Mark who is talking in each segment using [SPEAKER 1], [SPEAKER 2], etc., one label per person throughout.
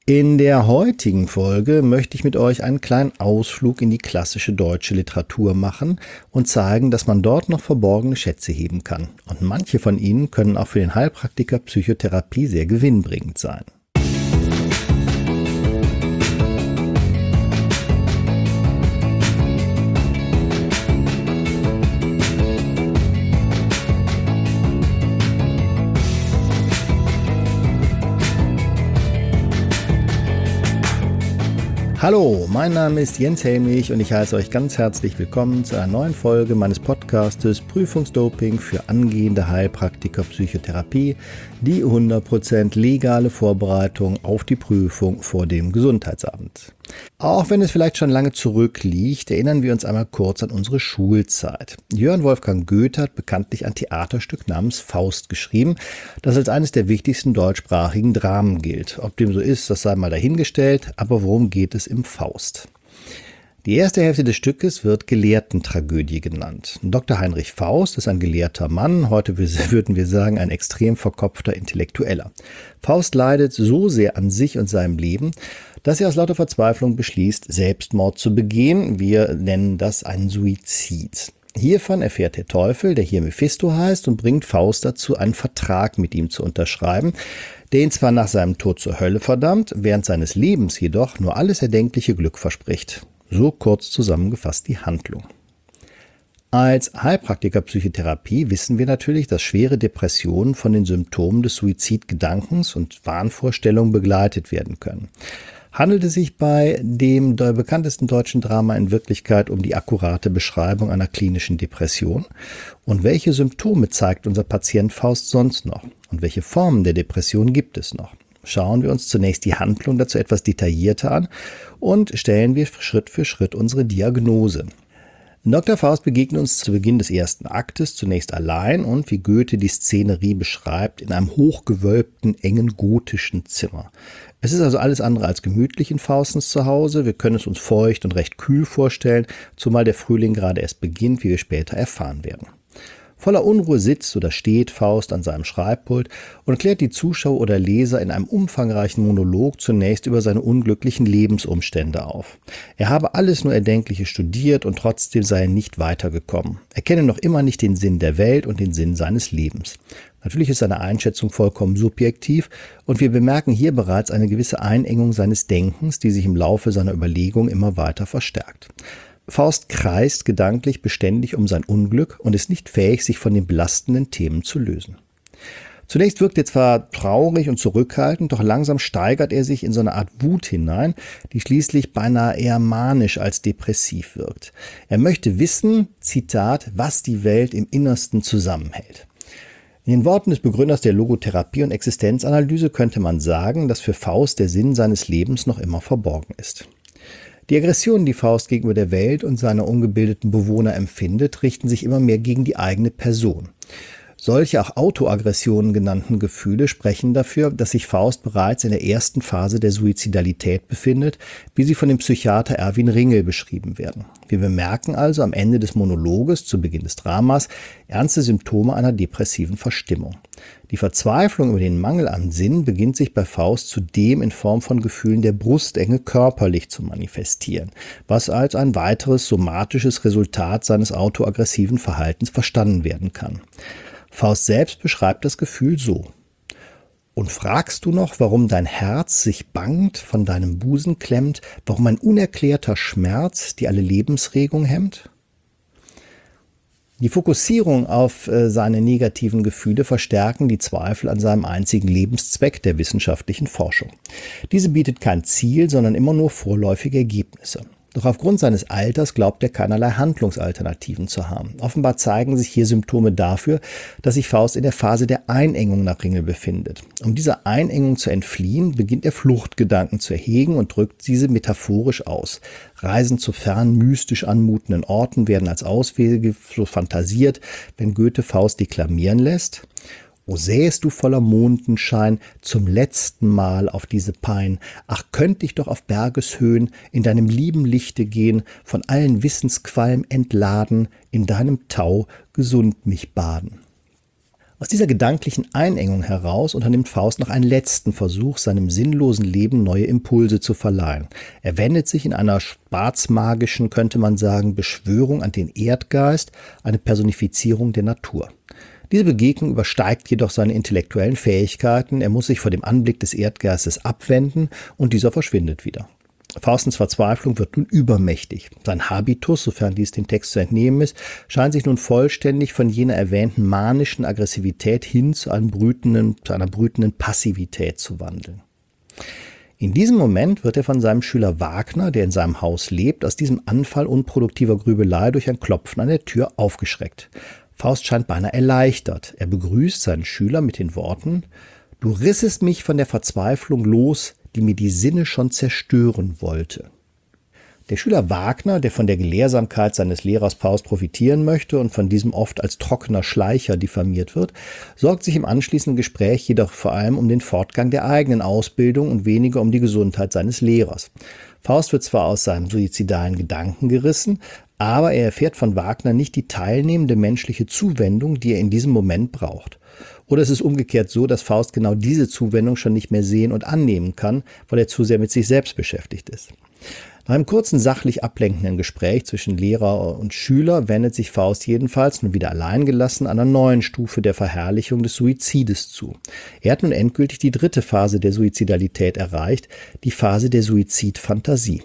[SPEAKER 1] In der heutigen Folge möchte ich mit euch einen kleinen Ausflug in die klassische deutsche Literatur machen und zeigen, dass man dort noch verborgene Schätze heben kann. Und manche von ihnen können auch für den Heilpraktiker Psychotherapie sehr gewinnbringend sein. Hallo, mein Name ist Jens Helmich und ich heiße euch ganz herzlich willkommen zu einer neuen Folge meines Podcastes Prüfungsdoping für angehende Heilpraktiker Psychotherapie, die 100% legale Vorbereitung auf die Prüfung vor dem Gesundheitsabend. Auch wenn es vielleicht schon lange zurückliegt, erinnern wir uns einmal kurz an unsere Schulzeit. Johann Wolfgang Goethe hat bekanntlich ein Theaterstück namens Faust geschrieben, das als eines der wichtigsten deutschsprachigen Dramen gilt. Ob dem so ist, das sei mal dahingestellt, aber worum geht es im Faust? Die erste Hälfte des Stückes wird Gelehrtentragödie genannt. Dr. Heinrich Faust ist ein gelehrter Mann, heute würden wir sagen ein extrem verkopfter Intellektueller. Faust leidet so sehr an sich und seinem Leben, dass er aus lauter Verzweiflung beschließt, Selbstmord zu begehen. Wir nennen das einen Suizid. Hiervon erfährt der Teufel, der hier Mephisto heißt, und bringt Faust dazu, einen Vertrag mit ihm zu unterschreiben, der ihn zwar nach seinem Tod zur Hölle verdammt, während seines Lebens jedoch nur alles erdenkliche Glück verspricht. So kurz zusammengefasst die Handlung. Als Heilpraktiker Psychotherapie wissen wir natürlich, dass schwere Depressionen von den Symptomen des Suizidgedankens und Wahnvorstellungen begleitet werden können. Handelt es sich bei dem bekanntesten deutschen Drama in Wirklichkeit um die akkurate Beschreibung einer klinischen Depression? Und welche Symptome zeigt unser Patient Faust sonst noch? Und welche Formen der Depression gibt es noch? Schauen wir uns zunächst die Handlung dazu etwas detaillierter an und stellen wir Schritt für Schritt unsere Diagnose. Dr. Faust begegnet uns zu Beginn des ersten Aktes zunächst allein und, wie Goethe die Szenerie beschreibt, in einem hochgewölbten, engen gotischen Zimmer. Es ist also alles andere als gemütlich in Faustens Zuhause. Wir können es uns feucht und recht kühl vorstellen, zumal der Frühling gerade erst beginnt, wie wir später erfahren werden. Voller Unruhe sitzt oder steht Faust an seinem Schreibpult und klärt die Zuschauer oder Leser in einem umfangreichen Monolog zunächst über seine unglücklichen Lebensumstände auf. Er habe alles nur Erdenkliche studiert und trotzdem sei er nicht weitergekommen. Er kenne noch immer nicht den Sinn der Welt und den Sinn seines Lebens. Natürlich ist seine Einschätzung vollkommen subjektiv und wir bemerken hier bereits eine gewisse Einengung seines Denkens, die sich im Laufe seiner Überlegung immer weiter verstärkt. Faust kreist gedanklich beständig um sein Unglück und ist nicht fähig, sich von den belastenden Themen zu lösen. Zunächst wirkt er zwar traurig und zurückhaltend, doch langsam steigert er sich in so eine Art Wut hinein, die schließlich beinahe eher manisch als depressiv wirkt. Er möchte wissen, Zitat, was die Welt im Innersten zusammenhält. In den Worten des Begründers der Logotherapie und Existenzanalyse könnte man sagen, dass für Faust der Sinn seines Lebens noch immer verborgen ist. Die Aggressionen, die Faust gegenüber der Welt und seiner ungebildeten Bewohner empfindet, richten sich immer mehr gegen die eigene Person. Solche auch Autoaggressionen genannten Gefühle sprechen dafür, dass sich Faust bereits in der ersten Phase der Suizidalität befindet, wie sie von dem Psychiater Erwin Ringel beschrieben werden. Wir bemerken also am Ende des Monologes, zu Beginn des Dramas, ernste Symptome einer depressiven Verstimmung. Die Verzweiflung über den Mangel an Sinn beginnt sich bei Faust zudem in Form von Gefühlen der Brustenge körperlich zu manifestieren, was als ein weiteres somatisches Resultat seines autoaggressiven Verhaltens verstanden werden kann. Faust selbst beschreibt das Gefühl so: Und fragst du noch, warum dein Herz sich bangt, von deinem Busen klemmt, warum ein unerklärter Schmerz die alle Lebensregung hemmt? Die Fokussierung auf seine negativen Gefühle verstärken die Zweifel an seinem einzigen Lebenszweck, der wissenschaftlichen Forschung. Diese bietet kein Ziel, sondern immer nur vorläufige Ergebnisse. Doch aufgrund seines Alters glaubt er keinerlei Handlungsalternativen zu haben. Offenbar zeigen sich hier Symptome dafür, dass sich Faust in der Phase der Einengung nach Ringel befindet. Um dieser Einengung zu entfliehen, beginnt er Fluchtgedanken zu hegen und drückt diese metaphorisch aus. Reisen zu fern, mystisch anmutenden Orten werden als Auswege so fantasiert, wenn Goethe Faust deklamieren lässt: O sähest du voller Mondenschein zum letzten Mal auf diese Pein, ach könnt ich doch auf Bergeshöhen in deinem lieben Lichte gehen, von allen Wissensqualm entladen, in deinem Tau gesund mich baden. Aus dieser gedanklichen Einengung heraus unternimmt Faust noch einen letzten Versuch, seinem sinnlosen Leben neue Impulse zu verleihen. Er wendet sich in einer schwarzmagischen, könnte man sagen, Beschwörung an den Erdgeist, eine Personifizierung der Natur. Diese Begegnung übersteigt jedoch seine intellektuellen Fähigkeiten, er muss sich vor dem Anblick des Erdgeistes abwenden und dieser verschwindet wieder. Faustens Verzweiflung wird nun übermächtig. Sein Habitus, sofern dies dem Text zu entnehmen ist, scheint sich nun vollständig von jener erwähnten manischen Aggressivität hin zu einer brütenden Passivität zu wandeln. In diesem Moment wird er von seinem Schüler Wagner, der in seinem Haus lebt, aus diesem Anfall unproduktiver Grübelei durch ein Klopfen an der Tür aufgeschreckt. Faust scheint beinahe erleichtert. Er begrüßt seinen Schüler mit den Worten: »Du rissest mich von der Verzweiflung los, die mir die Sinne schon zerstören wollte.« Der Schüler Wagner, der von der Gelehrsamkeit seines Lehrers Faust profitieren möchte und von diesem oft als trockener Schleicher diffamiert wird, sorgt sich im anschließenden Gespräch jedoch vor allem um den Fortgang der eigenen Ausbildung und weniger um die Gesundheit seines Lehrers. Faust wird zwar aus seinem suizidalen Gedanken gerissen, aber er erfährt von Wagner nicht die teilnehmende menschliche Zuwendung, die er in diesem Moment braucht. Oder es ist umgekehrt so, dass Faust genau diese Zuwendung schon nicht mehr sehen und annehmen kann, weil er zu sehr mit sich selbst beschäftigt ist. Nach einem kurzen sachlich ablenkenden Gespräch zwischen Lehrer und Schüler wendet sich Faust jedenfalls, nun wieder allein gelassen, einer neuen Stufe der Verherrlichung des Suizides zu. Er hat nun endgültig die dritte Phase der Suizidalität erreicht, die Phase der Suizidfantasie.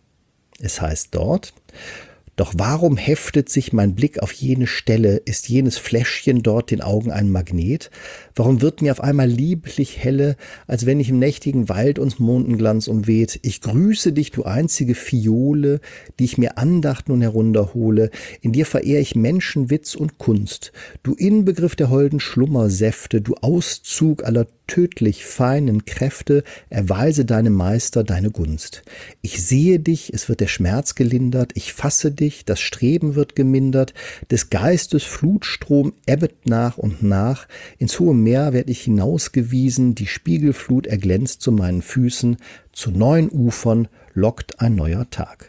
[SPEAKER 1] Es heißt dort: »Doch warum heftet sich mein Blick auf jene Stelle? Ist jenes Fläschchen dort den Augen ein Magnet? Warum wird mir auf einmal lieblich helle, als wenn ich im nächtigen Wald uns Mondenglanz umweht? Ich grüße dich, du einzige Fiole, die ich mir Andacht nun herunterhole. In dir verehr ich Menschenwitz und Kunst. Du Inbegriff der holden Schlummersäfte, du Auszug aller tödlich feinen Kräfte, erweise deinem Meister deine Gunst. Ich sehe dich, es wird der Schmerz gelindert, ich fasse dich, das Streben wird gemindert, des Geistes Flutstrom ebbet nach und nach, ins hohe Meer werd ich hinausgewiesen, die Spiegelflut erglänzt zu meinen Füßen, zu neuen Ufern lockt ein neuer Tag.«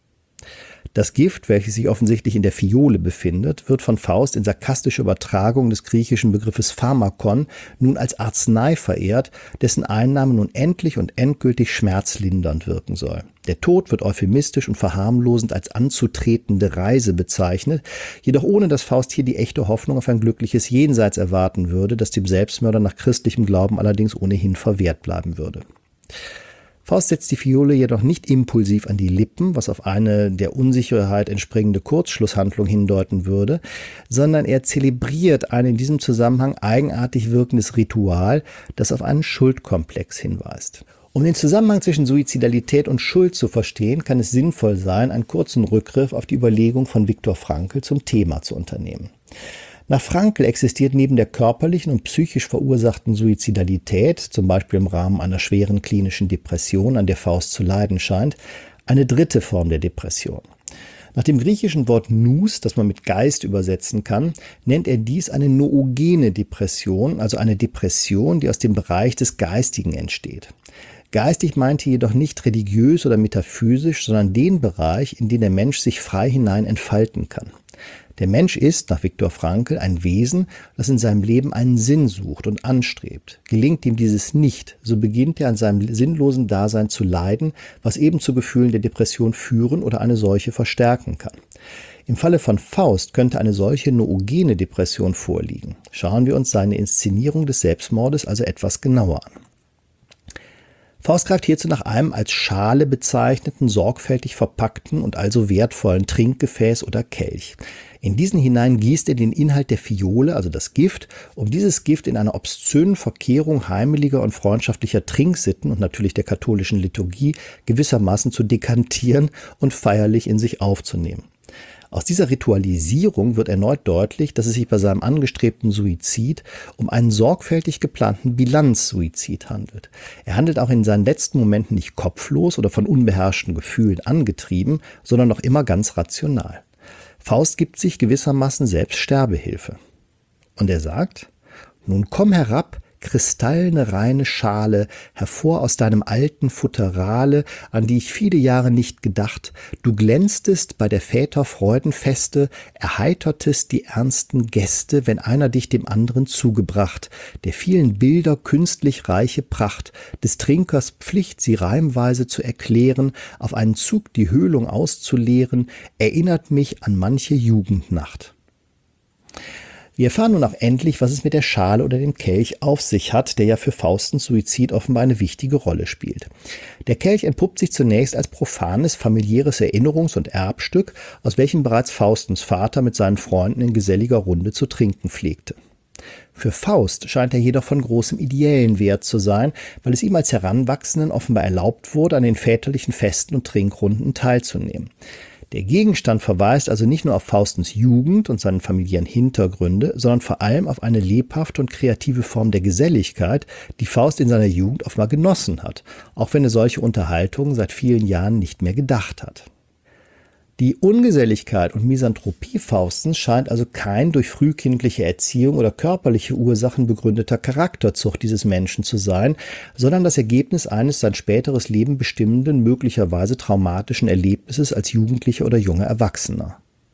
[SPEAKER 1] Das Gift, welches sich offensichtlich in der Fiole befindet, wird von Faust in sarkastischer Übertragung des griechischen Begriffes Pharmakon nun als Arznei verehrt, dessen Einnahme nun endlich und endgültig schmerzlindernd wirken soll. Der Tod wird euphemistisch und verharmlosend als anzutretende Reise bezeichnet, jedoch ohne dass Faust hier die echte Hoffnung auf ein glückliches Jenseits erwarten würde, das dem Selbstmörder nach christlichem Glauben allerdings ohnehin verwehrt bleiben würde. Faust setzt die Fiole jedoch nicht impulsiv an die Lippen, was auf eine der Unsicherheit entspringende Kurzschlusshandlung hindeuten würde, sondern er zelebriert ein in diesem Zusammenhang eigenartig wirkendes Ritual, das auf einen Schuldkomplex hinweist. Um den Zusammenhang zwischen Suizidalität und Schuld zu verstehen, kann es sinnvoll sein, einen kurzen Rückgriff auf die Überlegung von Viktor Frankl zum Thema zu unternehmen. Nach Frankl existiert neben der körperlichen und psychisch verursachten Suizidalität, zum Beispiel im Rahmen einer schweren klinischen Depression, an der Faust zu leiden scheint, eine dritte Form der Depression. Nach dem griechischen Wort nous, das man mit Geist übersetzen kann, nennt er dies eine noogene Depression, also eine Depression, die aus dem Bereich des Geistigen entsteht. Geistig meint er jedoch nicht religiös oder metaphysisch, sondern den Bereich, in den der Mensch sich frei hinein entfalten kann. Der Mensch ist, nach Viktor Frankl, ein Wesen, das in seinem Leben einen Sinn sucht und anstrebt. Gelingt ihm dieses nicht, so beginnt er an seinem sinnlosen Dasein zu leiden, was eben zu Gefühlen der Depression führen oder eine solche verstärken kann. Im Falle von Faust könnte eine solche noogene Depression vorliegen. Schauen wir uns seine Inszenierung des Selbstmordes also etwas genauer an. Faust greift hierzu nach einem als Schale bezeichneten, sorgfältig verpackten und also wertvollen Trinkgefäß oder Kelch. In diesen hinein gießt er den Inhalt der Fiole, also das Gift, um dieses Gift in einer obszönen Verkehrung heimeliger und freundschaftlicher Trinksitten und natürlich der katholischen Liturgie gewissermaßen zu dekantieren und feierlich in sich aufzunehmen. Aus dieser Ritualisierung wird erneut deutlich, dass es sich bei seinem angestrebten Suizid um einen sorgfältig geplanten Bilanzsuizid handelt. Er handelt auch in seinen letzten Momenten nicht kopflos oder von unbeherrschten Gefühlen angetrieben, sondern noch immer ganz rational. Faust gibt sich gewissermaßen selbst Sterbehilfe. Und er sagt: »Nun komm herab, kristallene reine Schale, hervor aus deinem alten Futterale, an die ich viele Jahre nicht gedacht. Du glänztest bei der Väter Freudenfeste, erheitertest die ernsten Gäste, wenn einer dich dem anderen zugebracht. Der vielen Bilder künstlich reiche Pracht, des Trinkers Pflicht, sie reimweise zu erklären, auf einen Zug die Höhlung auszuleeren, erinnert mich an manche Jugendnacht. Wir erfahren nun auch endlich, was es mit der Schale oder dem Kelch auf sich hat, der ja für Faustens Suizid offenbar eine wichtige Rolle spielt. Der Kelch entpuppt sich zunächst als profanes, familiäres Erinnerungs- und Erbstück, aus welchem bereits Faustens Vater mit seinen Freunden in geselliger Runde zu trinken pflegte. Für Faust scheint er jedoch von großem ideellen Wert zu sein, weil es ihm als Heranwachsenden offenbar erlaubt wurde, an den väterlichen Festen und Trinkrunden teilzunehmen. Der Gegenstand verweist also nicht nur auf Faustens Jugend und seinen familiären Hintergründe, sondern vor allem auf eine lebhafte und kreative Form der Geselligkeit, die Faust in seiner Jugend offenbar genossen hat, auch wenn er solche Unterhaltungen seit vielen Jahren nicht mehr gedacht hat. Die Ungeselligkeit und Misanthropie Faustens scheint also kein durch frühkindliche Erziehung oder körperliche Ursachen begründeter Charakterzug dieses Menschen zu sein, sondern das Ergebnis eines sein späteres Leben bestimmenden, möglicherweise traumatischen Erlebnisses als Jugendlicher oder junger Erwachsener.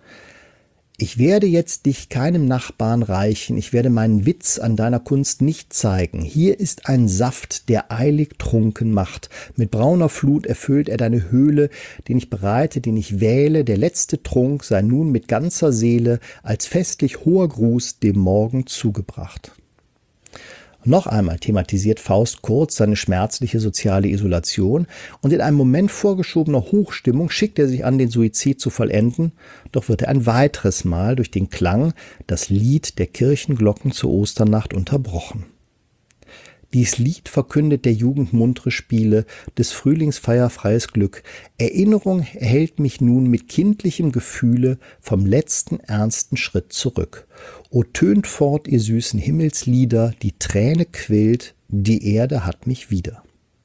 [SPEAKER 1] Ich werde jetzt dich keinem Nachbarn reichen, ich werde meinen Witz an deiner Kunst nicht zeigen. Hier ist ein Saft, der eilig trunken macht. Mit brauner Flut erfüllt er deine Höhle, den ich bereite, den ich wähle. Der letzte Trunk sei nun mit ganzer Seele als festlich hoher Gruß dem Morgen zugebracht. Noch einmal thematisiert Faust kurz seine schmerzliche soziale Isolation und in einem Moment vorgeschobener Hochstimmung schickt er sich an, den Suizid zu vollenden, doch wird er ein weiteres Mal durch den Klang, das Lied der Kirchenglocken zur Osternacht unterbrochen. Dies Lied verkündet der Jugend muntre Spiele, des Frühlings feierfreies Glück. Erinnerung hält mich nun mit kindlichem Gefühle vom letzten ernsten Schritt zurück. O tönt fort, ihr süßen Himmelslieder, die Träne quillt, die Erde hat mich wieder.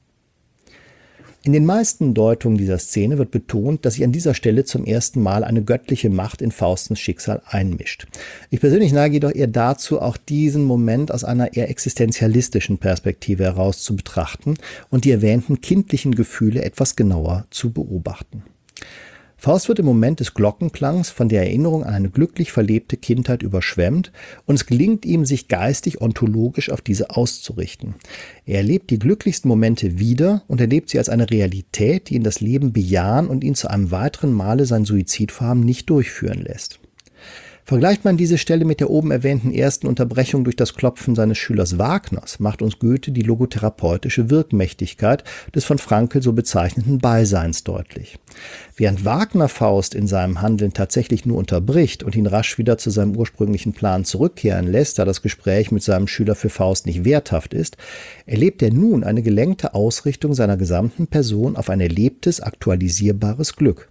[SPEAKER 1] In den meisten Deutungen dieser Szene wird betont, dass sich an dieser Stelle zum ersten Mal eine göttliche Macht in Faustens Schicksal einmischt. Ich persönlich neige jedoch eher dazu, auch diesen Moment aus einer eher existenzialistischen Perspektive heraus zu betrachten und die erwähnten kindlichen Gefühle etwas genauer zu beobachten. Faust wird im Moment des Glockenklangs von der Erinnerung an eine glücklich verlebte Kindheit überschwemmt und es gelingt ihm, sich geistig ontologisch auf diese auszurichten. Er erlebt die glücklichsten Momente wieder und erlebt sie als eine Realität, die ihn das Leben bejahen und ihn zu einem weiteren Male sein Suizidvorhaben nicht durchführen lässt. Vergleicht man diese Stelle mit der oben erwähnten ersten Unterbrechung durch das Klopfen seines Schülers Wagners, macht uns Goethe die logotherapeutische Wirkmächtigkeit des von Frankl so bezeichneten Beiseins deutlich. Während Wagner Faust in seinem Handeln tatsächlich nur unterbricht und ihn rasch wieder zu seinem ursprünglichen Plan zurückkehren lässt, da das Gespräch mit seinem Schüler für Faust nicht werthaft ist, erlebt er nun eine gelenkte Ausrichtung seiner gesamten Person auf ein erlebtes, aktualisierbares Glück.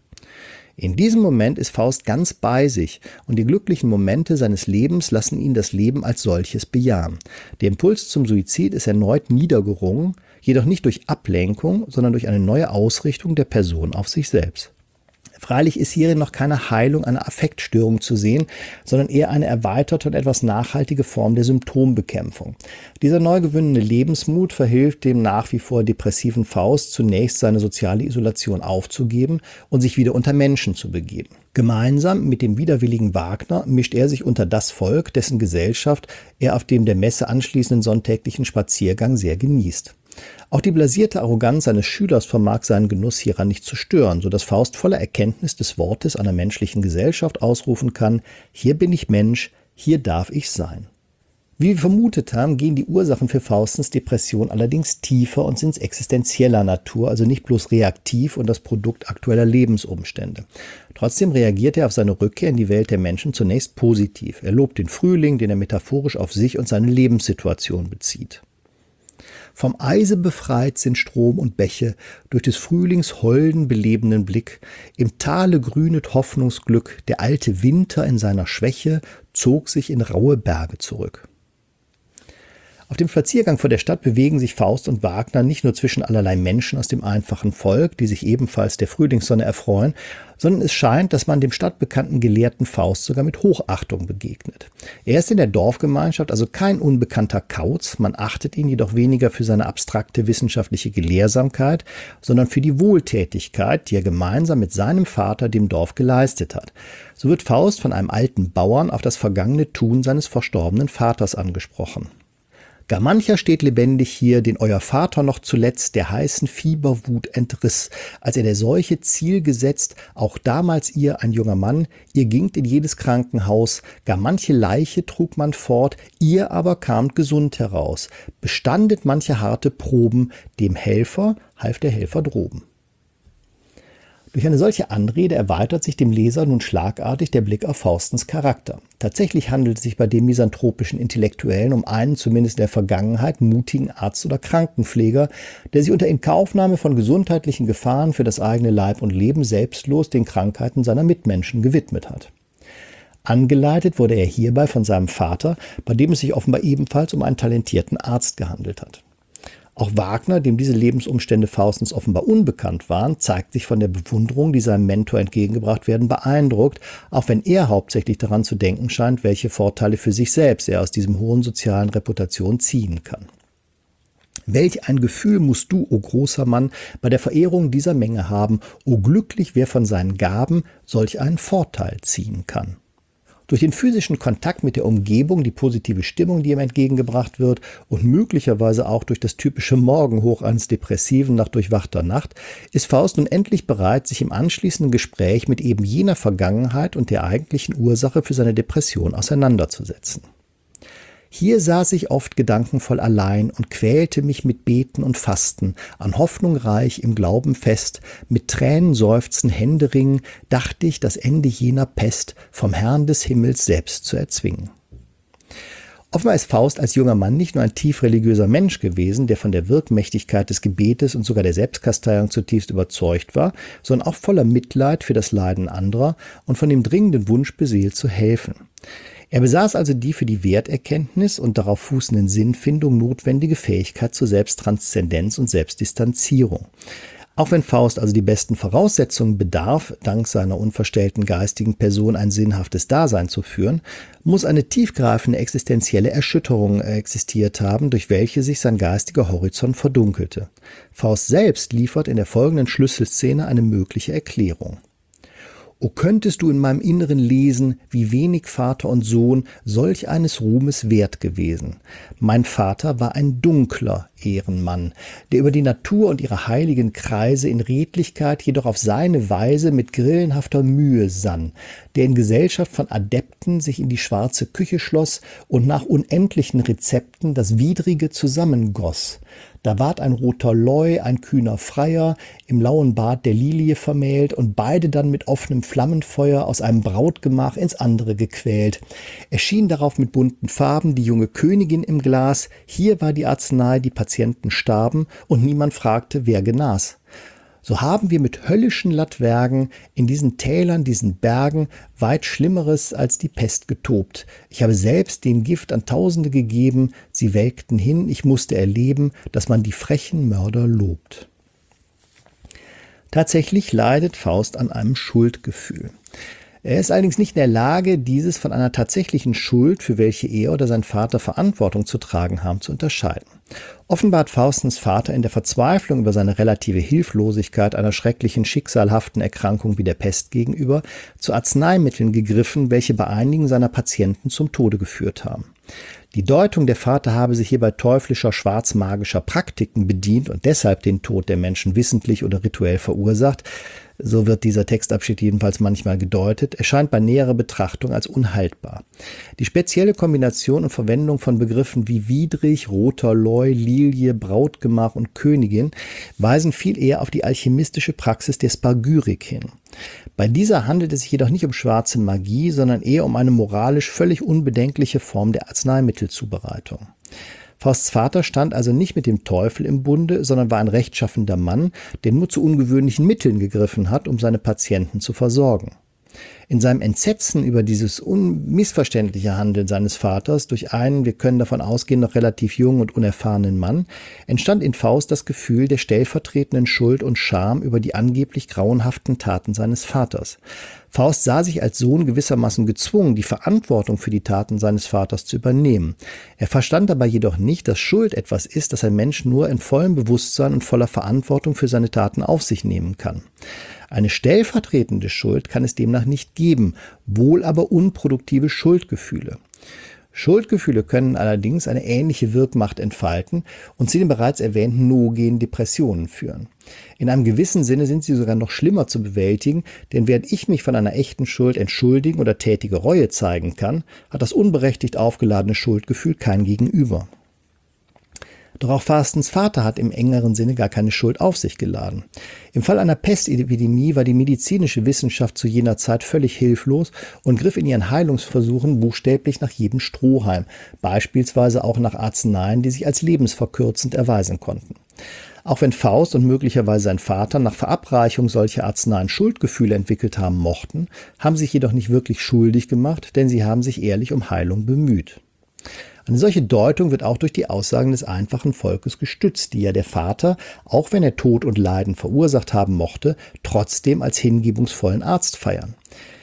[SPEAKER 1] In diesem Moment ist Faust ganz bei sich und die glücklichen Momente seines Lebens lassen ihn das Leben als solches bejahen. Der Impuls zum Suizid ist erneut niedergerungen, jedoch nicht durch Ablenkung, sondern durch eine neue Ausrichtung der Person auf sich selbst. Freilich ist hierin noch keine Heilung einer Affektstörung zu sehen, sondern eher eine erweiterte und etwas nachhaltige Form der Symptombekämpfung. Dieser neu gewonnene Lebensmut verhilft dem nach wie vor depressiven Faust zunächst seine soziale Isolation aufzugeben und sich wieder unter Menschen zu begeben. Gemeinsam mit dem widerwilligen Wagner mischt er sich unter das Volk, dessen Gesellschaft er auf dem der Messe anschließenden sonntäglichen Spaziergang sehr genießt. Auch die blasierte Arroganz seines Schülers vermag seinen Genuss hieran nicht zu stören, sodass Faust voller Erkenntnis des Wortes einer menschlichen Gesellschaft ausrufen kann: Hier bin ich Mensch, hier darf ich sein. Wie wir vermutet haben, gehen die Ursachen für Faustens Depression allerdings tiefer und sind existenzieller Natur, also nicht bloß reaktiv und das Produkt aktueller Lebensumstände. Trotzdem reagiert er auf seine Rückkehr in die Welt der Menschen zunächst positiv. Er lobt den Frühling, den er metaphorisch auf sich und seine Lebenssituation bezieht. Vom Eise befreit sind Strom und Bäche, durch des Frühlings holden, belebenden Blick. Im Tale grünet Hoffnungsglück, der alte Winter in seiner Schwäche zog sich in raue Berge zurück. Auf dem Spaziergang vor der Stadt bewegen sich Faust und Wagner nicht nur zwischen allerlei Menschen aus dem einfachen Volk, die sich ebenfalls der Frühlingssonne erfreuen, sondern es scheint, dass man dem stadtbekannten Gelehrten Faust sogar mit Hochachtung begegnet. Er ist in der Dorfgemeinschaft also kein unbekannter Kauz, man achtet ihn jedoch weniger für seine abstrakte wissenschaftliche Gelehrsamkeit, sondern für die Wohltätigkeit, die er gemeinsam mit seinem Vater dem Dorf geleistet hat. So wird Faust von einem alten Bauern auf das vergangene Tun seines verstorbenen Vaters angesprochen. Gar mancher steht lebendig hier, den euer Vater noch zuletzt der heißen Fieberwut entriss, als er der Seuche Ziel gesetzt, auch damals ihr, ein junger Mann, ihr gingt in jedes Krankenhaus, gar manche Leiche trug man fort, ihr aber kamt gesund heraus, bestandet manche harte Proben, dem Helfer half der Helfer droben. Durch eine solche Anrede erweitert sich dem Leser nun schlagartig der Blick auf Faustens Charakter. Tatsächlich handelt es sich bei dem misanthropischen Intellektuellen um einen zumindest in der Vergangenheit mutigen Arzt oder Krankenpfleger, der sich unter Inkaufnahme von gesundheitlichen Gefahren für das eigene Leib und Leben selbstlos den Krankheiten seiner Mitmenschen gewidmet hat. Angeleitet wurde er hierbei von seinem Vater, bei dem es sich offenbar ebenfalls um einen talentierten Arzt gehandelt hat. Auch Wagner, dem diese Lebensumstände Faustens offenbar unbekannt waren, zeigt sich von der Bewunderung, die seinem Mentor entgegengebracht werden, beeindruckt, auch wenn er hauptsächlich daran zu denken scheint, welche Vorteile für sich selbst er aus diesem hohen sozialen Reputation ziehen kann. Welch ein Gefühl musst du, o großer Mann, bei der Verehrung dieser Menge haben, o glücklich, wer von seinen Gaben solch einen Vorteil ziehen kann. Durch den physischen Kontakt mit der Umgebung, die positive Stimmung, die ihm entgegengebracht wird und möglicherweise auch durch das typische Morgenhoch eines Depressiven nach durchwachter Nacht, ist Faust nun endlich bereit, sich im anschließenden Gespräch mit eben jener Vergangenheit und der eigentlichen Ursache für seine Depression auseinanderzusetzen. Hier saß ich oft gedankenvoll allein und quälte mich mit Beten und Fasten, an Hoffnung reich, im Glauben fest, mit Tränen seufzen, Händeringen, dachte ich, das Ende jener Pest vom Herrn des Himmels selbst zu erzwingen. Offenbar ist Faust als junger Mann nicht nur ein tief religiöser Mensch gewesen, der von der Wirkmächtigkeit des Gebetes und sogar der Selbstkasteiung zutiefst überzeugt war, sondern auch voller Mitleid für das Leiden anderer und von dem dringenden Wunsch beseelt zu helfen. Er besaß also die für die Werterkenntnis und darauf fußenden Sinnfindung notwendige Fähigkeit zur Selbsttranszendenz und Selbstdistanzierung. Auch wenn Faust also die besten Voraussetzungen bedarf, dank seiner unverstellten geistigen Person ein sinnhaftes Dasein zu führen, muss eine tiefgreifende existenzielle Erschütterung existiert haben, durch welche sich sein geistiger Horizont verdunkelte. Faust selbst liefert in der folgenden Schlüsselszene eine mögliche Erklärung. O könntest du in meinem Inneren lesen, wie wenig Vater und Sohn solch eines Ruhmes wert gewesen. Mein Vater war ein dunkler Ehrenmann, der über die Natur und ihre heiligen Kreise in Redlichkeit jedoch auf seine Weise mit grillenhafter Mühe sann, der in Gesellschaft von Adepten sich in die schwarze Küche schloss und nach unendlichen Rezepten das Widrige zusammengoss. Da ward ein roter Leu, ein kühner Freier, im lauen Bad der Lilie vermählt und beide dann mit offenem Flammenfeuer aus einem Brautgemach ins andere gequält. Erschien darauf mit bunten Farben die junge Königin im Glas, hier war die Arznei, die Patienten starben und niemand fragte, wer genas. So haben wir mit höllischen Latwergen in diesen Tälern, diesen Bergen weit Schlimmeres als die Pest getobt. Ich habe selbst dem Gift an Tausende gegeben, sie welkten hin, ich musste erleben, dass man die frechen Mörder lobt. Tatsächlich leidet Faust an einem Schuldgefühl. Er ist allerdings nicht in der Lage, dieses von einer tatsächlichen Schuld, für welche er oder sein Vater Verantwortung zu tragen haben, zu unterscheiden. Offenbar hat Faustens Vater in der Verzweiflung über seine relative Hilflosigkeit einer schrecklichen, schicksalhaften Erkrankung wie der Pest gegenüber zu Arzneimitteln gegriffen, welche bei einigen seiner Patienten zum Tode geführt haben. Die Deutung, der Vater habe sich hierbei teuflischer, schwarzmagischer Praktiken bedient und deshalb den Tod der Menschen wissentlich oder rituell verursacht, so wird dieser Textabschnitt jedenfalls manchmal gedeutet, erscheint bei näherer Betrachtung als unhaltbar. Die spezielle Kombination und Verwendung von Begriffen wie widrig, roter Leu, Lilie, Brautgemach und Königin weisen viel eher auf die alchemistische Praxis der Spagyrik hin. Bei dieser handelt es sich jedoch nicht um schwarze Magie, sondern eher um eine moralisch völlig unbedenkliche Form der Arzneimittelzubereitung. Fausts Vater stand also nicht mit dem Teufel im Bunde, sondern war ein rechtschaffender Mann, der nur zu ungewöhnlichen Mitteln gegriffen hat, um seine Patienten zu versorgen. In seinem Entsetzen über dieses missverständliche Handeln seines Vaters durch einen, wir können davon ausgehen, noch relativ jungen und unerfahrenen Mann, entstand in Faust das Gefühl der stellvertretenden Schuld und Scham über die angeblich grauenhaften Taten seines Vaters. Faust sah sich als Sohn gewissermaßen gezwungen, die Verantwortung für die Taten seines Vaters zu übernehmen. Er verstand dabei jedoch nicht, dass Schuld etwas ist, das ein Mensch nur in vollem Bewusstsein und voller Verantwortung für seine Taten auf sich nehmen kann. Eine stellvertretende Schuld kann es demnach nicht geben, wohl aber unproduktive Schuldgefühle. Schuldgefühle können allerdings eine ähnliche Wirkmacht entfalten und zu den bereits erwähnten noogenen Depressionen führen. In einem gewissen Sinne sind sie sogar noch schlimmer zu bewältigen, denn während ich mich von einer echten Schuld entschuldigen oder tätige Reue zeigen kann, hat das unberechtigt aufgeladene Schuldgefühl kein Gegenüber. Doch auch Fastens Vater hat im engeren Sinne gar keine Schuld auf sich geladen. Im Fall einer Pestepidemie war die medizinische Wissenschaft zu jener Zeit völlig hilflos und griff in ihren Heilungsversuchen buchstäblich nach jedem Strohhalm, beispielsweise auch nach Arzneien, die sich als lebensverkürzend erweisen konnten. Auch wenn Faust und möglicherweise sein Vater nach Verabreichung solcher Arzneien Schuldgefühle entwickelt haben mochten, haben sich jedoch nicht wirklich schuldig gemacht, denn sie haben sich ehrlich um Heilung bemüht. Eine solche Deutung wird auch durch die Aussagen des einfachen Volkes gestützt, die ja der Vater, auch wenn er Tod und Leiden verursacht haben mochte, trotzdem als hingebungsvollen Arzt feiern.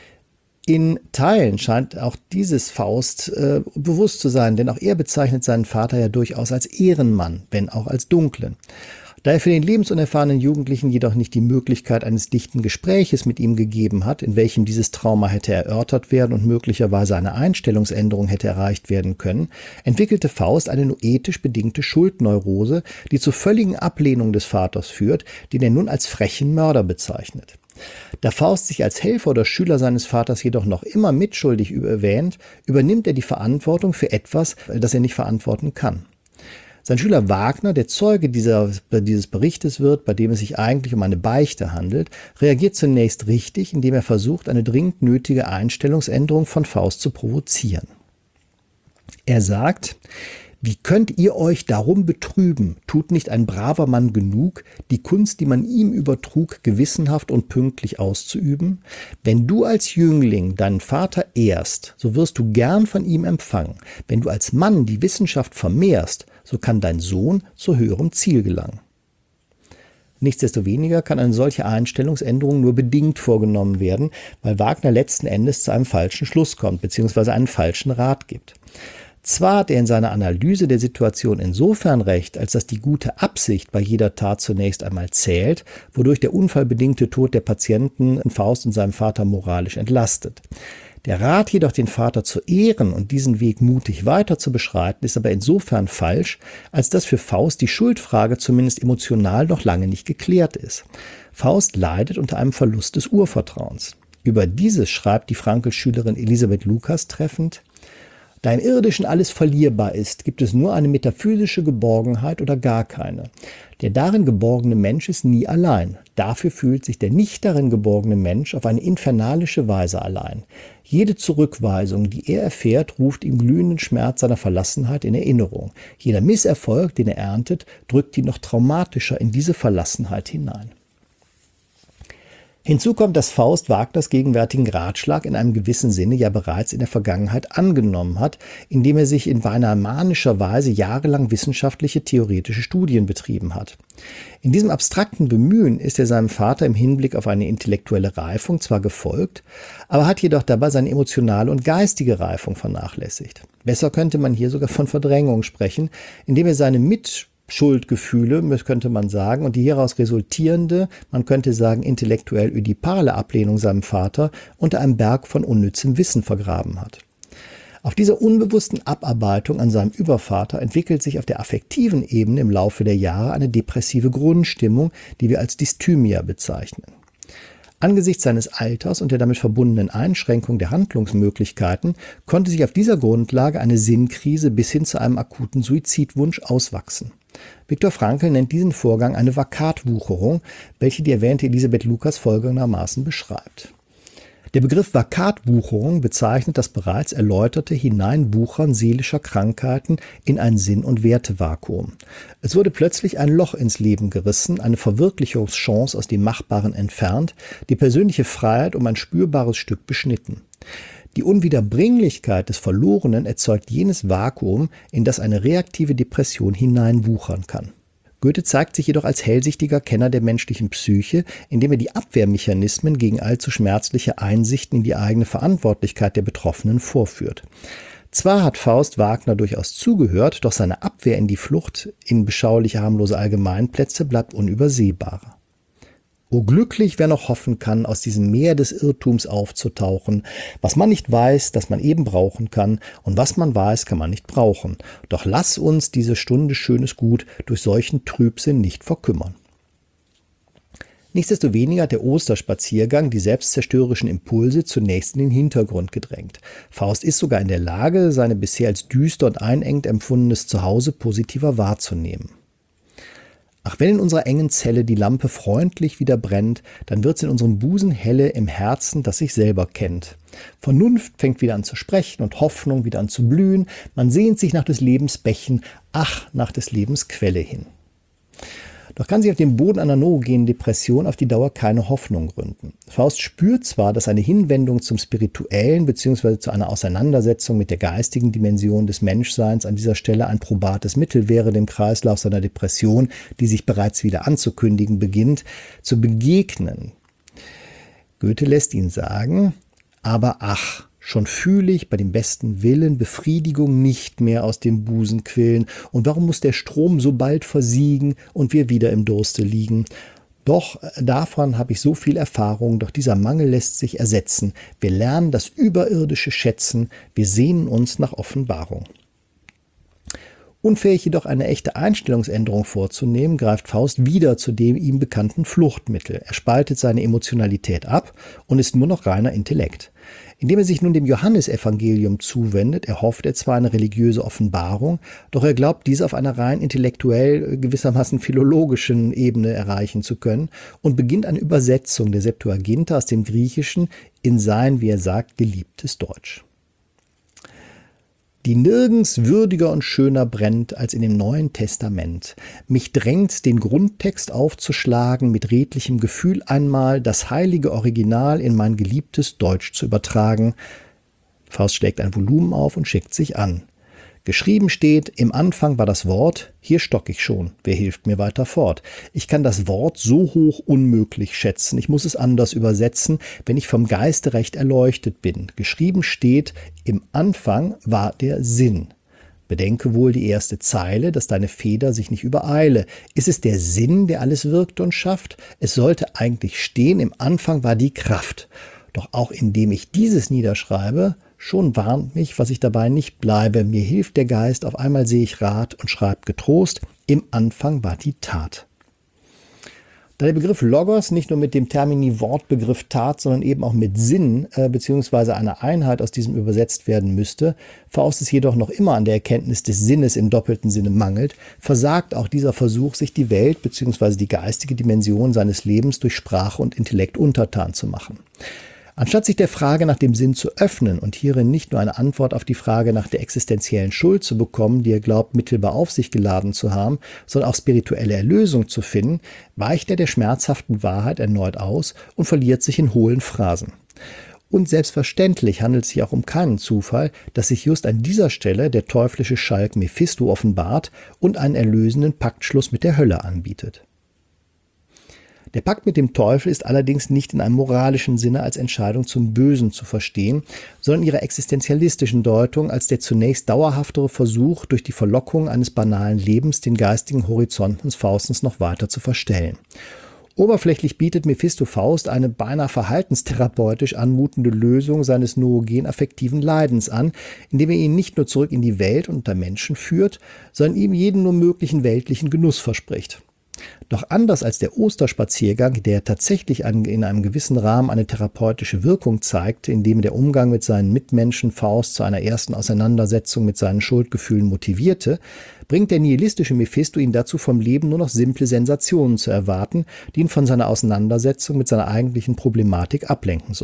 [SPEAKER 1] In Teilen scheint auch dieses Faust bewusst zu sein, denn auch er bezeichnet seinen Vater ja durchaus als Ehrenmann, wenn auch als dunklen. Da er für den lebensunerfahrenen Jugendlichen jedoch nicht die Möglichkeit eines dichten Gespräches mit ihm gegeben hat, in welchem dieses Trauma hätte erörtert werden und möglicherweise eine Einstellungsänderung hätte erreicht werden können, entwickelte Faust eine noetisch bedingte Schuldneurose, die zur völligen Ablehnung des Vaters führt, den er nun als frechen Mörder bezeichnet. Da Faust sich als Helfer oder Schüler seines Vaters jedoch noch immer mitschuldig erwähnt, übernimmt er die Verantwortung für etwas, das er nicht verantworten kann. Sein Schüler Wagner, der Zeuge dieses Berichtes wird, bei dem es sich eigentlich um eine Beichte handelt, reagiert zunächst richtig, indem er versucht, eine dringend nötige Einstellungsänderung von Faust zu provozieren. Er sagt: Wie könnt ihr euch darum betrüben? Tut nicht ein braver Mann genug, die Kunst, die man ihm übertrug, gewissenhaft und pünktlich auszuüben? Wenn du als Jüngling deinen Vater ehrst, so wirst du gern von ihm empfangen. Wenn du als Mann die Wissenschaft vermehrst, so kann dein Sohn zu höherem Ziel gelangen. Nichtsdestoweniger kann eine solche Einstellungsänderung nur bedingt vorgenommen werden, weil Wagner letzten Endes zu einem falschen Schluss kommt, bzw. einen falschen Rat gibt. Zwar hat er in seiner Analyse der Situation insofern recht, als dass die gute Absicht bei jeder Tat zunächst einmal zählt, wodurch der unfallbedingte Tod der Patienten Faust und seinem Vater moralisch entlastet. Der Rat jedoch, den Vater zu ehren und diesen Weg mutig weiter zu beschreiten, ist aber insofern falsch, als dass für Faust die Schuldfrage zumindest emotional noch lange nicht geklärt ist. Faust leidet unter einem Verlust des Urvertrauens. Über dieses schreibt die Frankl-Schülerin Elisabeth Lucas treffend: Da im Irdischen alles verlierbar ist, gibt es nur eine metaphysische Geborgenheit oder gar keine. Der darin geborgene Mensch ist nie allein. Dafür fühlt sich der nicht darin geborgene Mensch auf eine infernalische Weise allein. Jede Zurückweisung, die er erfährt, ruft ihm glühenden Schmerz seiner Verlassenheit in Erinnerung. Jeder Misserfolg, den er erntet, drückt ihn noch traumatischer in diese Verlassenheit hinein. Hinzu kommt, dass Faust Wagners gegenwärtigen Ratschlag in einem gewissen Sinne ja bereits in der Vergangenheit angenommen hat, indem er sich in beinahe manischer Weise jahrelang wissenschaftliche theoretische Studien betrieben hat. In diesem abstrakten Bemühen ist er seinem Vater im Hinblick auf eine intellektuelle Reifung zwar gefolgt, aber hat jedoch dabei seine emotionale und geistige Reifung vernachlässigt. Besser könnte man hier sogar von Verdrängung sprechen, indem er seine Schuldgefühle, könnte man sagen, und die hieraus resultierende, man könnte sagen intellektuell ödipale Ablehnung seinem Vater unter einem Berg von unnützem Wissen vergraben hat. Auf dieser unbewussten Abarbeitung an seinem Übervater entwickelt sich auf der affektiven Ebene im Laufe der Jahre eine depressive Grundstimmung, die wir als Dysthymia bezeichnen. Angesichts seines Alters und der damit verbundenen Einschränkung der Handlungsmöglichkeiten konnte sich auf dieser Grundlage eine Sinnkrise bis hin zu einem akuten Suizidwunsch auswachsen. Viktor Frankl nennt diesen Vorgang eine Vakatwucherung, welche die erwähnte Elisabeth Lucas folgendermaßen beschreibt. Der Begriff Vakatbucherung bezeichnet das bereits erläuterte Hineinbuchern seelischer Krankheiten in ein Sinn- und Wertevakuum. Es wurde plötzlich ein Loch ins Leben gerissen, eine Verwirklichungschance aus dem Machbaren entfernt, die persönliche Freiheit um ein spürbares Stück beschnitten. Die Unwiederbringlichkeit des Verlorenen erzeugt jenes Vakuum, in das eine reaktive Depression hineinwuchern kann. Goethe zeigt sich jedoch als hellsichtiger Kenner der menschlichen Psyche, indem er die Abwehrmechanismen gegen allzu schmerzliche Einsichten in die eigene Verantwortlichkeit der Betroffenen vorführt. Zwar hat Faust Wagner durchaus zugehört, doch seine Abwehr in die Flucht in beschauliche harmlose Allgemeinplätze bleibt unübersehbarer. O glücklich, wer noch hoffen kann, aus diesem Meer des Irrtums aufzutauchen. Was man nicht weiß, das man eben brauchen kann, und was man weiß, kann man nicht brauchen. Doch lass uns diese Stunde schönes Gut durch solchen Trübsinn nicht verkümmern. Nichtsdestoweniger hat der Osterspaziergang die selbstzerstörerischen Impulse zunächst in den Hintergrund gedrängt. Faust ist sogar in der Lage, seine bisher als düster und einengt empfundenes Zuhause positiver wahrzunehmen. Ach, wenn in unserer engen Zelle die Lampe freundlich wieder brennt, dann wird's in unserem Busen helle im Herzen, das sich selber kennt. Vernunft fängt wieder an zu sprechen und Hoffnung wieder an zu blühen. Man sehnt sich nach des Lebens Bächen, ach, nach des Lebens Quelle hin. Doch kann sich auf dem Boden einer neurogenen Depression auf die Dauer keine Hoffnung gründen. Faust spürt zwar, dass eine Hinwendung zum Spirituellen bzw. zu einer Auseinandersetzung mit der geistigen Dimension des Menschseins an dieser Stelle ein probates Mittel wäre, dem Kreislauf seiner Depression, die sich bereits wieder anzukündigen beginnt, zu begegnen. Goethe lässt ihn sagen, aber ach, schon fühle ich bei dem besten Willen Befriedigung nicht mehr aus dem Busen quillen. Und warum muss der Strom so bald versiegen und wir wieder im Durste liegen? Doch davon habe ich so viel Erfahrung, doch dieser Mangel lässt sich ersetzen. Wir lernen das Überirdische schätzen, wir sehnen uns nach Offenbarung. Unfähig jedoch eine echte Einstellungsänderung vorzunehmen, greift Faust wieder zu dem ihm bekannten Fluchtmittel. Er spaltet seine Emotionalität ab und ist nur noch reiner Intellekt. Indem er sich nun dem Johannesevangelium zuwendet, erhofft er zwar eine religiöse Offenbarung, doch er glaubt, diese auf einer rein intellektuell, gewissermaßen philologischen Ebene erreichen zu können und beginnt eine Übersetzung der Septuaginta aus dem Griechischen in sein, wie er sagt, geliebtes Deutsch. Die nirgends würdiger und schöner brennt als in dem Neuen Testament. Mich drängt, den Grundtext aufzuschlagen, mit redlichem Gefühl einmal das heilige Original in mein geliebtes Deutsch zu übertragen. Faust schlägt ein Volumen auf und schickt sich an. Geschrieben steht, im Anfang war das Wort, hier stock ich schon, wer hilft mir weiter fort? Ich kann das Wort so hoch unmöglich schätzen, ich muss es anders übersetzen, wenn ich vom Geiste recht erleuchtet bin. Geschrieben steht, im Anfang war der Sinn. Bedenke wohl die erste Zeile, dass deine Feder sich nicht übereile. Ist es der Sinn, der alles wirkt und schafft? Es sollte eigentlich stehen, im Anfang war die Kraft. Doch auch indem ich dieses niederschreibe, schon warnt mich, was ich dabei nicht bleibe. Mir hilft der Geist, auf einmal sehe ich Rat und schreibt getrost, im Anfang war die Tat. Da der Begriff Logos nicht nur mit dem Termini Wortbegriff Tat, sondern eben auch mit Sinn bzw. einer Einheit aus diesem übersetzt werden müsste, Faust es jedoch noch immer an der Erkenntnis des Sinnes im doppelten Sinne mangelt, versagt auch dieser Versuch, sich die Welt bzw. die geistige Dimension seines Lebens durch Sprache und Intellekt untertan zu machen. Anstatt sich der Frage nach dem Sinn zu öffnen und hierin nicht nur eine Antwort auf die Frage nach der existenziellen Schuld zu bekommen, die er glaubt, mittelbar auf sich geladen zu haben, sondern auch spirituelle Erlösung zu finden, weicht er der schmerzhaften Wahrheit erneut aus und verliert sich in hohlen Phrasen. Und selbstverständlich handelt es sich auch um keinen Zufall, dass sich just an dieser Stelle der teuflische Schalk Mephisto offenbart und einen erlösenden Paktschluss mit der Hölle anbietet. Der Pakt mit dem Teufel ist allerdings nicht in einem moralischen Sinne als Entscheidung zum Bösen zu verstehen, sondern in ihrer existenzialistischen Deutung als der zunächst dauerhaftere Versuch, durch die Verlockung eines banalen Lebens den geistigen Horizont des Faustens noch weiter zu verstellen. Oberflächlich bietet Mephisto Faust eine beinahe verhaltenstherapeutisch anmutende Lösung seines neurogen-affektiven Leidens an, indem er ihn nicht nur zurück in die Welt und unter Menschen führt, sondern ihm jeden nur möglichen weltlichen Genuss verspricht. Doch anders als der Osterspaziergang, der tatsächlich in einem gewissen Rahmen eine therapeutische Wirkung zeigte, indem der Umgang mit seinen Mitmenschen Faust zu einer ersten Auseinandersetzung mit seinen Schuldgefühlen motivierte, bringt der nihilistische Mephisto ihn dazu, vom Leben nur noch simple Sensationen zu erwarten, die ihn von seiner Auseinandersetzung mit seiner eigentlichen Problematik ablenken sollen.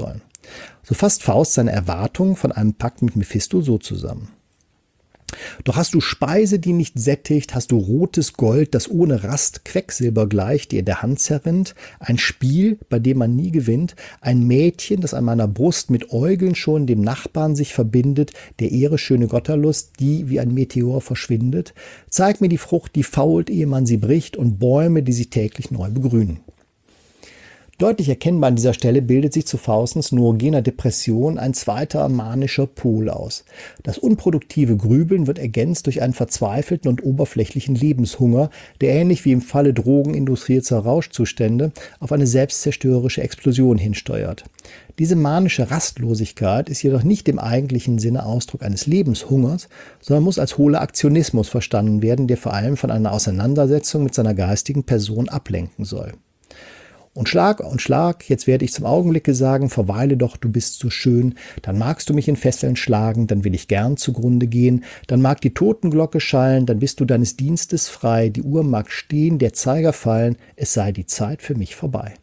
[SPEAKER 1] So fasst Faust seine Erwartungen von einem Pakt mit Mephisto so zusammen. Doch hast du Speise, die nicht sättigt, hast du rotes Gold, das ohne Rast Quecksilber gleicht, dir in der Hand zerrinnt, ein Spiel, bei dem man nie gewinnt, ein Mädchen, das an meiner Brust mit Äugeln schon dem Nachbarn sich verbindet, der Ehre schöne Gotterlust, die wie ein Meteor verschwindet, zeig mir die Frucht, die fault, ehe man sie bricht, und Bäume, die sich täglich neu begrünen. Deutlich erkennbar an dieser Stelle bildet sich zu Faustens noogener Depression ein zweiter manischer Pol aus. Das unproduktive Grübeln wird ergänzt durch einen verzweifelten und oberflächlichen Lebenshunger, der ähnlich wie im Falle drogenindustrieller Rauschzustände auf eine selbstzerstörerische Explosion hinsteuert. Diese manische Rastlosigkeit ist jedoch nicht im eigentlichen Sinne Ausdruck eines Lebenshungers, sondern muss als hohler Aktionismus verstanden werden, der vor allem von einer Auseinandersetzung mit seiner geistigen Person ablenken soll. Und Schlag, jetzt werde ich zum Augenblicke sagen, verweile doch, du bist so schön, dann magst du mich in Fesseln schlagen, dann will ich gern zugrunde gehen, dann mag die Totenglocke schallen, dann bist du deines Dienstes frei, die Uhr mag stehen, der Zeiger fallen, es sei die Zeit für mich vorbei.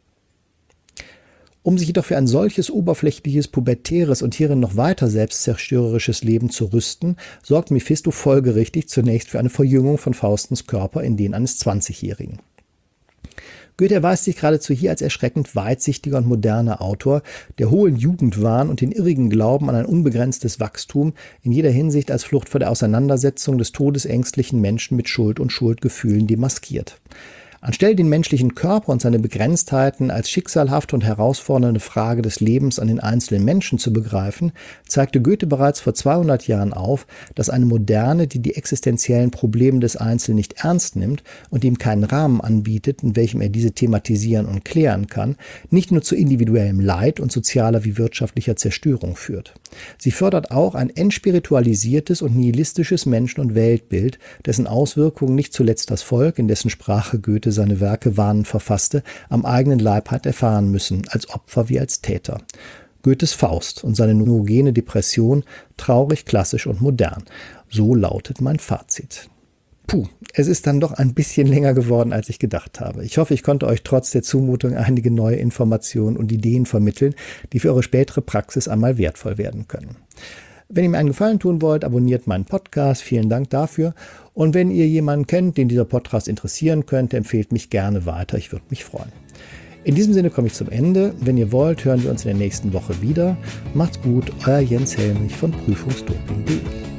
[SPEAKER 1] Um sich jedoch für ein solches oberflächliches, pubertäres und hierin noch weiter selbstzerstörerisches Leben zu rüsten, sorgt Mephisto folgerichtig zunächst für eine Verjüngung von Faustens Körper in den eines 20-Jährigen. Goethe erweist sich geradezu hier als erschreckend weitsichtiger und moderner Autor, der hohen Jugendwahn und den irrigen Glauben an ein unbegrenztes Wachstum in jeder Hinsicht als Flucht vor der Auseinandersetzung des todesängstlichen Menschen mit Schuld und Schuldgefühlen demaskiert. Anstelle den menschlichen Körper und seine Begrenztheiten als schicksalhafte und herausfordernde Frage des Lebens an den einzelnen Menschen zu begreifen, zeigte Goethe bereits vor 200 Jahren auf, dass eine Moderne, die die existenziellen Probleme des Einzelnen nicht ernst nimmt und ihm keinen Rahmen anbietet, in welchem er diese thematisieren und klären kann, nicht nur zu individuellem Leid und sozialer wie wirtschaftlicher Zerstörung führt. Sie fördert auch ein entspiritualisiertes und nihilistisches Menschen- und Weltbild, dessen Auswirkungen nicht zuletzt das Volk, in dessen Sprache Goethe seine Werke warnend verfasste, am eigenen Leib hat erfahren müssen, als Opfer wie als Täter. Goethes Faust und seine noogene Depression, traurig, klassisch und modern. So lautet mein Fazit. Es ist dann doch ein bisschen länger geworden, als ich gedacht habe. Ich hoffe, ich konnte euch trotz der Zumutung einige neue Informationen und Ideen vermitteln, die für eure spätere Praxis einmal wertvoll werden können. Wenn ihr mir einen Gefallen tun wollt, abonniert meinen Podcast. Vielen Dank dafür. Und wenn ihr jemanden kennt, den dieser Podcast interessieren könnte, empfehlt mich gerne weiter. Ich würde mich freuen. In diesem Sinne komme ich zum Ende. Wenn ihr wollt, hören wir uns in der nächsten Woche wieder. Macht's gut, euer Jens Helmich von prüfungsdoping.de.